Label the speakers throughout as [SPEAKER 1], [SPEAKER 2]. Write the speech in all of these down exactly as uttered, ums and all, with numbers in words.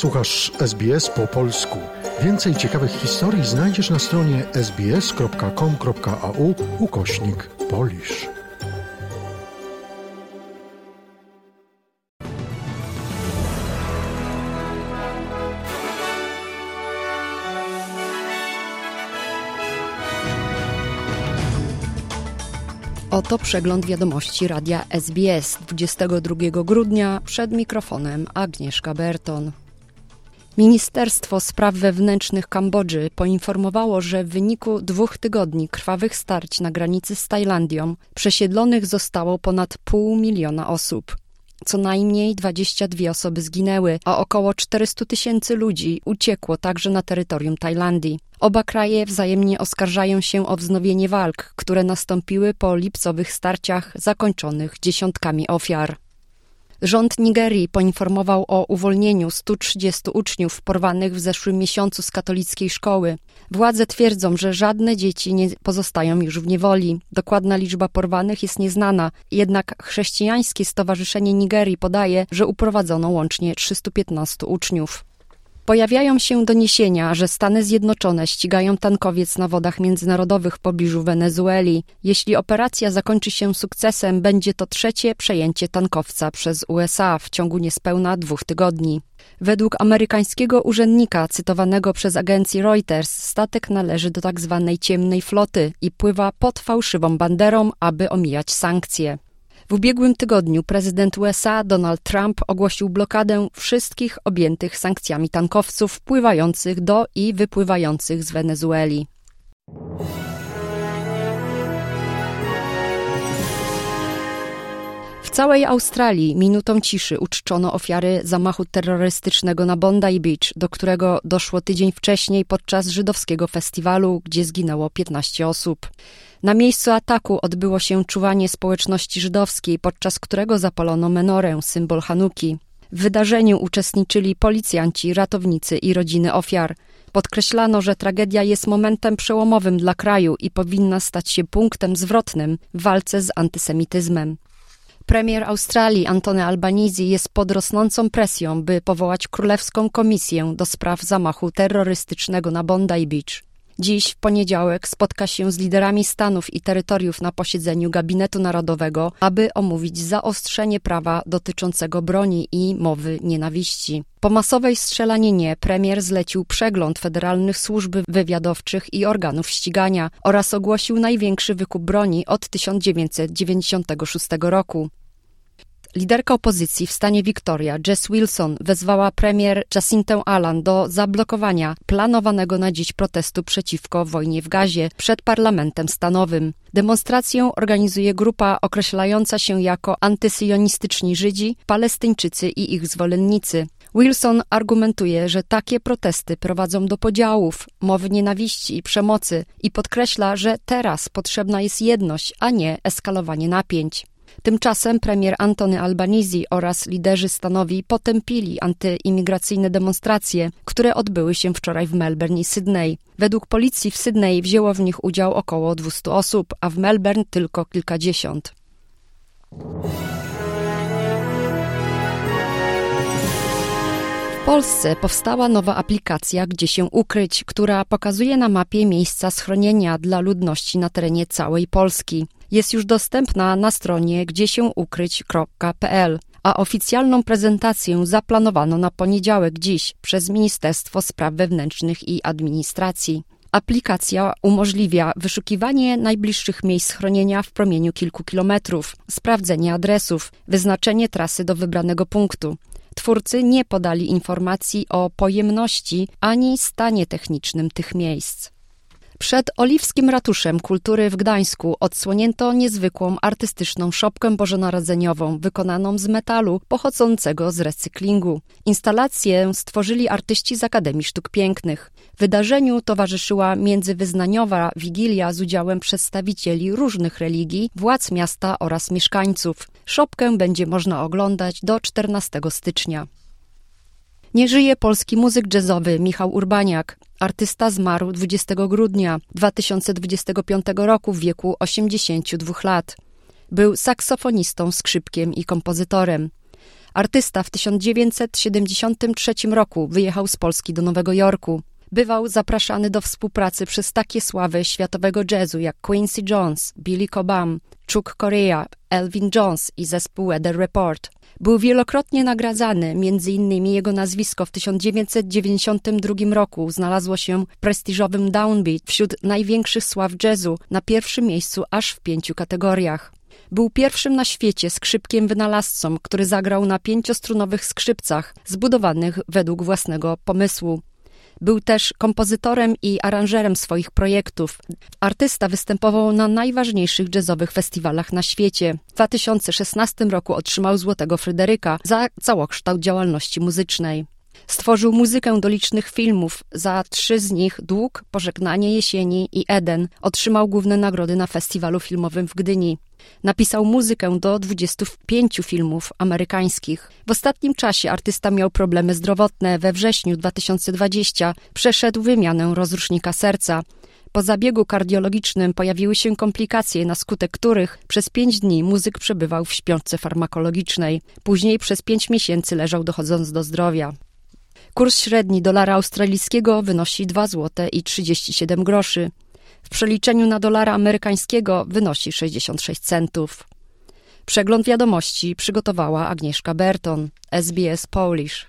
[SPEAKER 1] Słuchasz S B S po polsku. Więcej ciekawych historii znajdziesz na stronie sbs.com.au ukośnik Polish.
[SPEAKER 2] Oto przegląd wiadomości radia S B S dwudziestego drugiego grudnia, przed mikrofonem Agnieszka Berton. Ministerstwo Spraw Wewnętrznych Kambodży poinformowało, że w wyniku dwóch tygodni krwawych starć na granicy z Tajlandią przesiedlonych zostało ponad pół miliona osób. Co najmniej dwadzieścia dwie osoby zginęły, a około czterysta tysięcy ludzi uciekło także na terytorium Tajlandii. Oba kraje wzajemnie oskarżają się o wznowienie walk, które nastąpiły po lipcowych starciach zakończonych dziesiątkami ofiar. Rząd Nigerii poinformował o uwolnieniu stu trzydziestu uczniów porwanych w zeszłym miesiącu z katolickiej szkoły. Władze twierdzą, że żadne dzieci nie pozostają już w niewoli. Dokładna liczba porwanych jest nieznana, jednak Chrześcijańskie Stowarzyszenie Nigerii podaje, że uprowadzono łącznie trzystu piętnastu uczniów. Pojawiają się doniesienia, że Stany Zjednoczone ścigają tankowiec na wodach międzynarodowych w pobliżu Wenezueli. Jeśli operacja zakończy się sukcesem, będzie to trzecie przejęcie tankowca przez U S A w ciągu niespełna dwóch tygodni. Według amerykańskiego urzędnika cytowanego przez agencję Reuters statek należy do tak zwanej ciemnej floty i pływa pod fałszywą banderą, aby omijać sankcje. W ubiegłym tygodniu prezydent U S A Donald Trump ogłosił blokadę wszystkich objętych sankcjami tankowców wpływających do i wypływających z Wenezueli. W całej Australii minutą ciszy uczczono ofiary zamachu terrorystycznego na Bondi Beach, do którego doszło tydzień wcześniej podczas żydowskiego festiwalu, gdzie zginęło piętnaście osób. Na miejscu ataku odbyło się czuwanie społeczności żydowskiej, podczas którego zapalono menorę, symbol Hanuki. W wydarzeniu uczestniczyli policjanci, ratownicy i rodziny ofiar. Podkreślano, że tragedia jest momentem przełomowym dla kraju i powinna stać się punktem zwrotnym w walce z antysemityzmem. Premier Australii Anthony Albanese jest pod rosnącą presją, by powołać Królewską Komisję do spraw zamachu terrorystycznego na Bondi Beach. Dziś, w poniedziałek, spotka się z liderami stanów i terytoriów na posiedzeniu Gabinetu Narodowego, aby omówić zaostrzenie prawa dotyczącego broni i mowy nienawiści. Po masowej strzelaninie premier zlecił przegląd federalnych służb wywiadowczych i organów ścigania oraz ogłosił największy wykup broni od tysiąc dziewięćset dziewięćdziesiątego szóstego roku. Liderka opozycji w stanie Victoria, Jess Wilson, wezwała premier Jacintę Allan do zablokowania planowanego na dziś protestu przeciwko wojnie w Gazie przed parlamentem stanowym. Demonstrację organizuje grupa określająca się jako antysyjonistyczni Żydzi, Palestyńczycy i ich zwolennicy. Wilson argumentuje, że takie protesty prowadzą do podziałów, mowy nienawiści i przemocy i podkreśla, że teraz potrzebna jest jedność, a nie eskalowanie napięć. Tymczasem premier Anthony Albanese oraz liderzy stanowi potępili antyimigracyjne demonstracje, które odbyły się wczoraj w Melbourne i Sydney. Według policji w Sydney wzięło w nich udział około dwieście osób, a w Melbourne tylko kilkadziesiąt. W Polsce powstała nowa aplikacja Gdzie się ukryć, która pokazuje na mapie miejsca schronienia dla ludności na terenie całej Polski. Jest już dostępna na stronie gdzie się ukryć kropka p l, a oficjalną prezentację zaplanowano na poniedziałek dziś przez Ministerstwo Spraw Wewnętrznych i Administracji. Aplikacja umożliwia wyszukiwanie najbliższych miejsc schronienia w promieniu kilku kilometrów, sprawdzenie adresów, wyznaczenie trasy do wybranego punktu. Twórcy nie podali informacji o pojemności ani stanie technicznym tych miejsc. Przed Oliwskim Ratuszem Kultury w Gdańsku odsłonięto niezwykłą artystyczną szopkę bożonarodzeniową wykonaną z metalu pochodzącego z recyklingu. Instalację stworzyli artyści z Akademii Sztuk Pięknych. Wydarzeniu towarzyszyła międzywyznaniowa wigilia z udziałem przedstawicieli różnych religii, władz miasta oraz mieszkańców. Szopkę będzie można oglądać do czternastego stycznia. Nie żyje polski muzyk jazzowy Michał Urbaniak. Artysta zmarł dwudziestego grudnia dwa tysiące dwudziestego piątego roku w wieku osiemdziesięciu dwóch lat. Był saksofonistą, skrzypkiem i kompozytorem. Artysta w tysiąc dziewięćset siedemdziesiątym trzecim roku wyjechał z Polski do Nowego Jorku. Bywał zapraszany do współpracy przez takie sławy światowego jazzu jak Quincy Jones, Billy Cobham, Chuck Corea, Elvin Jones i zespół Weather Report. Był wielokrotnie nagradzany, między innymi jego nazwisko w tysiąc dziewięćset dziewięćdziesiątym drugim roku znalazło się w prestiżowym Downbeat wśród największych sław jazzu na pierwszym miejscu aż w pięciu kategoriach. Był pierwszym na świecie skrzypkiem wynalazcą, który zagrał na pięciostrunowych skrzypcach zbudowanych według własnego pomysłu. Był też kompozytorem i aranżerem swoich projektów. Artysta występował na najważniejszych jazzowych festiwalach na świecie. W dwa tysiące szesnastym roku otrzymał Złotego Fryderyka za całokształt działalności muzycznej. Stworzył muzykę do licznych filmów. Za trzy z nich Dług, Pożegnanie jesieni i Eden otrzymał główne nagrody na festiwalu filmowym w Gdyni. Napisał muzykę do dwudziestu pięciu filmów amerykańskich. W ostatnim czasie artysta miał problemy zdrowotne. We wrześniu dwa tysiące dwudziestym przeszedł wymianę rozrusznika serca. Po zabiegu kardiologicznym pojawiły się komplikacje, na skutek których przez pięć dni muzyk przebywał w śpiączce farmakologicznej. Później przez pięć miesięcy leżał, dochodząc do zdrowia. Kurs średni dolara australijskiego wynosi dwa złote i trzydzieści siedem groszy. W przeliczeniu na dolara amerykańskiego wynosi sześćdziesiąt sześć centów. Przegląd wiadomości przygotowała Agnieszka Berton, S B S Polish.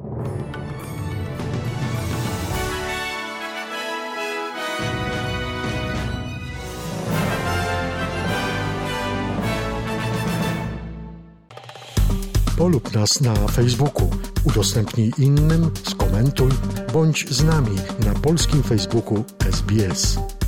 [SPEAKER 1] Polub nas na Facebooku, udostępnij innym, skomentuj, bądź z nami na polskim Facebooku S B S.